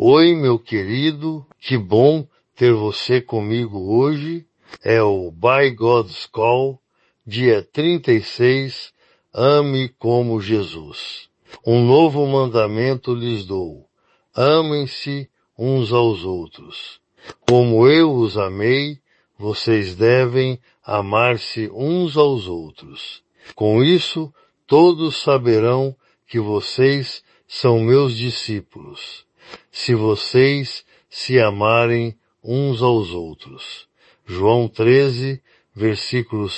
Oi, meu querido, que bom ter você comigo hoje. É o By God's Call, dia 36, ame como Jesus. Um novo mandamento lhes dou, amem-se uns aos outros. Como eu os amei, vocês devem amar-se uns aos outros. Com isso, todos saberão que vocês são meus discípulos, se vocês se amarem uns aos outros. João 13, versículos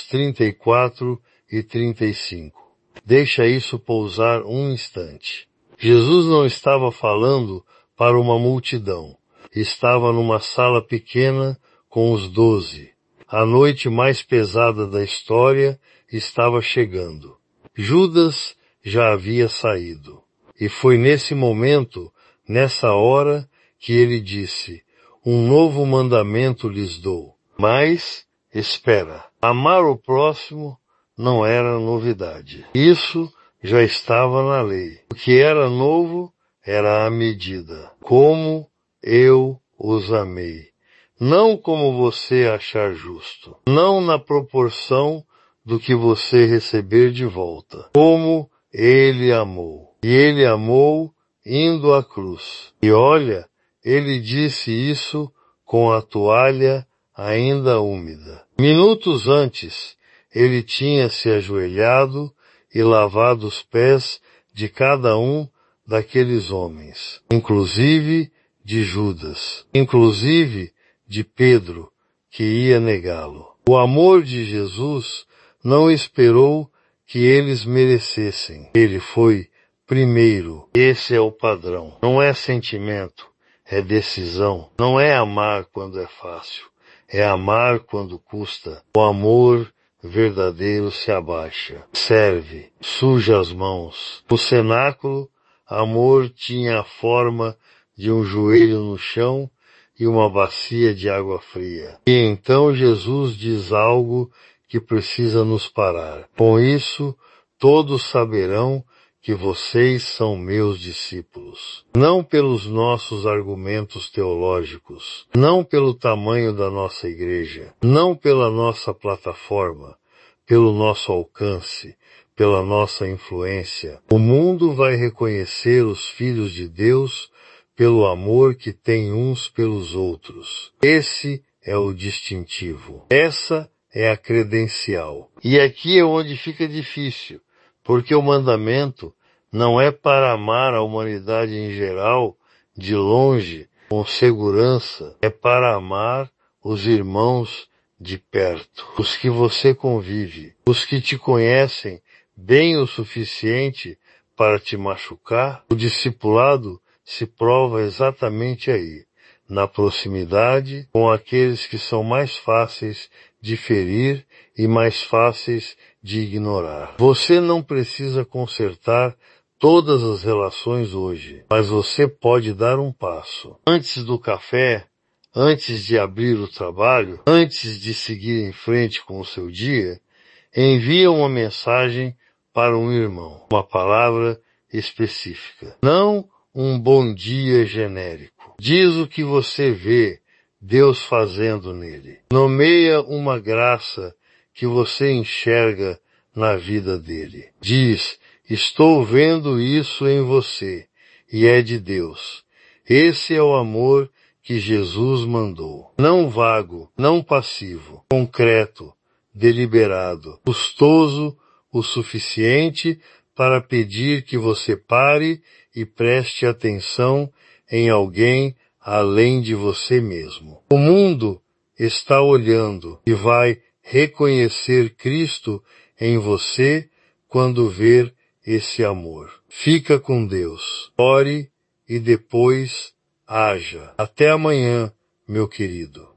34 e 35. Deixa isso pousar um instante. Jesus não estava falando para uma multidão. Estava numa sala pequena com os 12. A noite mais pesada da história estava chegando. Judas já havia saído. E foi nesse momento, nessa hora, que ele disse, um novo mandamento lhes dou. Mas, espera, amar o próximo não era novidade. Isso já estava na lei. O que era novo era a medida. Como eu os amei. Não como você achar justo. Não na proporção do que você receber de volta. Como ele amou. E ele amou indo à cruz. E olha, ele disse isso com a toalha ainda úmida. Minutos antes, ele tinha se ajoelhado e lavado os pés de cada um daqueles homens, inclusive de Judas, inclusive de Pedro, que ia negá-lo. O amor de Jesus não esperou que eles merecessem. Ele foi primeiro. Esse é o padrão. Não é sentimento, é decisão. Não é amar quando é fácil, é amar quando custa. O amor verdadeiro se abaixa, serve, suja as mãos. No cenáculo, amor tinha a forma de um joelho no chão e uma bacia de água fria. E então Jesus diz algo que precisa nos parar. Com isso, todos saberão que vocês são meus discípulos. Não pelos nossos argumentos teológicos, não pelo tamanho da nossa igreja, não pela nossa plataforma, pelo nosso alcance, pela nossa influência. O mundo vai reconhecer os filhos de Deus pelo amor que têm uns pelos outros. Esse é o distintivo. Essa é a credencial. E aqui é onde fica difícil, porque o mandamento não é para amar a humanidade em geral, de longe, com segurança, é para amar os irmãos de perto, os que você convive, os que te conhecem bem o suficiente para te machucar. O discipulado se prova exatamente aí, na proximidade com aqueles que são mais fáceis de ferir e mais fáceis de ignorar. Você não precisa consertar todas as relações hoje, mas você pode dar um passo. Antes do café, antes de abrir o trabalho, antes de seguir em frente com o seu dia, envia uma mensagem para um irmão, uma palavra específica. Não um bom dia genérico. Diz o que você vê Deus fazendo nele. Nomeia uma graça que você enxerga na vida dele. Diz, estou vendo isso em você, e é de Deus. Esse é o amor que Jesus mandou. Não vago, não passivo, concreto, deliberado, custoso o suficiente para pedir que você pare e preste atenção em alguém além de você mesmo. O mundo está olhando e vai reconhecer Cristo em você quando ver esse amor. Fica com Deus. Ore e depois haja. Até amanhã, meu querido.